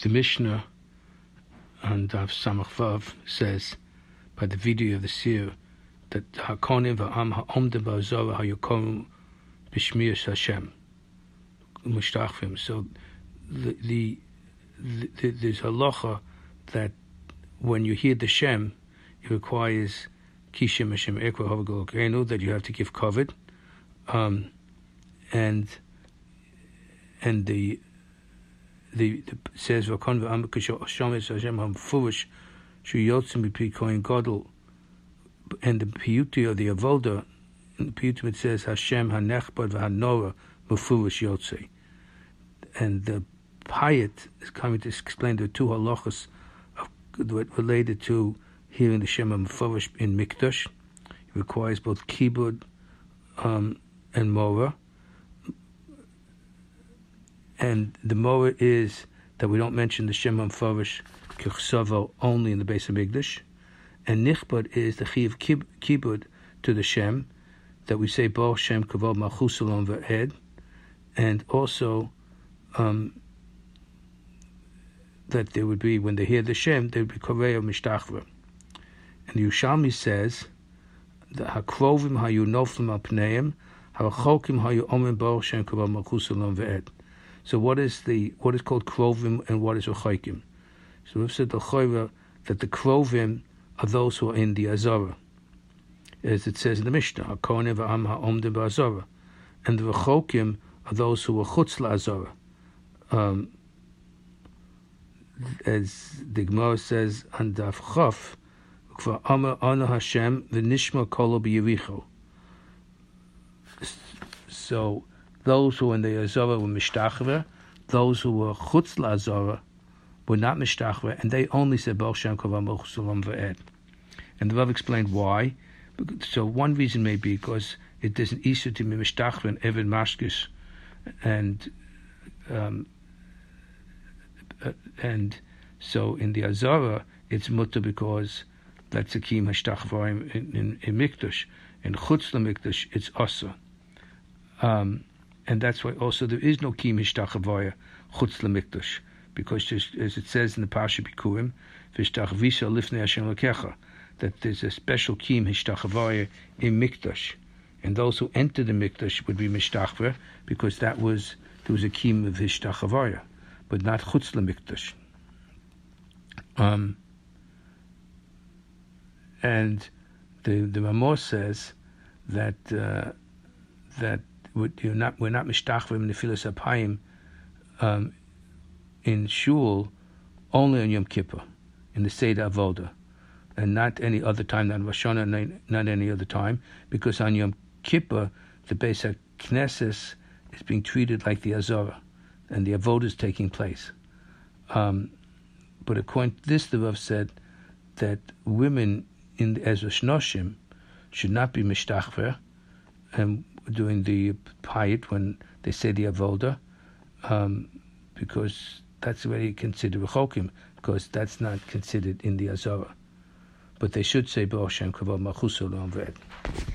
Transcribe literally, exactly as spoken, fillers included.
the Mishnah and Daf Samach Vav says, by the video of the seer, that Hakonim va'am ha'omdim ba'azara ha'yokom b'shmir Hashem mushtachvim. So the, the, the there's halacha that when you hear the Shem, it requires Kishim Hashem Ekva Havagol Keinu, that you have to give covet, um, and and the the, the says Vakon v'am k'shomis Hashem hamfuvish shu yotzim b'pi kohen gadol, and the piyuti of the avoda, in the piyutim it says Hashem hanechbad v'hanora mufuvish yotzei, and the Payat is coming to explain the two halachas of, related to hearing the Shema Mefavish in Mikdash. It requires both kibud um, and mora. And the mora is that we don't mention the Shema Mefavish kichsavo only in the base of Mikdash. And nichbad is the chiv kibud to the Shem, that we say Bo Shem Kavod Malchus Olam V'ed, and also um, that there would be, when they hear the Shem, there would be Koreya Mishtachva. And Yerushalmi says, the Hakrovim Hayu Noflim Al Pneim, Harachokim Hayu Omen Bo Shem Kavod Malchus Olam V'ed. So what is the what is called Krovim and what is Rechokim? So we've said the Chayra that the Krovim are those who are in the Azara, as it says in the Mishnah, Hakonim V'am Ha'omdim Ba'azara, and the Rechokim are those who are Chutz LaAzara. Um, as the Gemara says on Daf Chaf, Kvar Amar Ana Hashem v'nishma kolo b'Yericho. So those who in the Azara were mishtachver, those who were chutz la'Azara were not mishtachver, and they only said Baruch Shem Kavod Malchus Olam V'ed. And the Rav explained why. So one reason may be because it is an issue to be mishtachver and Evid Mashkis, and um, uh, and so in the Azara it's mutter because that's a kim hashtachvarim in, in, in Mikdash. In Chutz LaMikdash it's asa. Um, and that's why also there is no kim hashtachavaya Chutz LaMikdash, because just as it says in the Parsha Bikurim, v'shtachvisa lifnei Hashem Elokecha, that there's a special kim hashtachavaya in Mikdash, and those who enter the Mikdash would be mishtachver, because that was there was a kim of hashtachavaya, but not Chutz LaMikdash. Um, and the the Ramah says that uh, that you're not we're not mishtachvim in the Nefilas Apayim um, in shul only on Yom Kippur in the Seder Avoda, and not any other time, not Rosh Hashanah, not any other time, because on Yom Kippur the Beis HaKnesses is being treated like the Azara, and the Avoda is taking place. Um, But according to this, the Rav said that women in the Ezra Shnoshim should not be mishtachver and doing the payit when they say the avoda, um, because that's already considered rechokim, because that's not considered in the Azara. But they should say Baruch Shem Kavod Malchus Olam V'ed.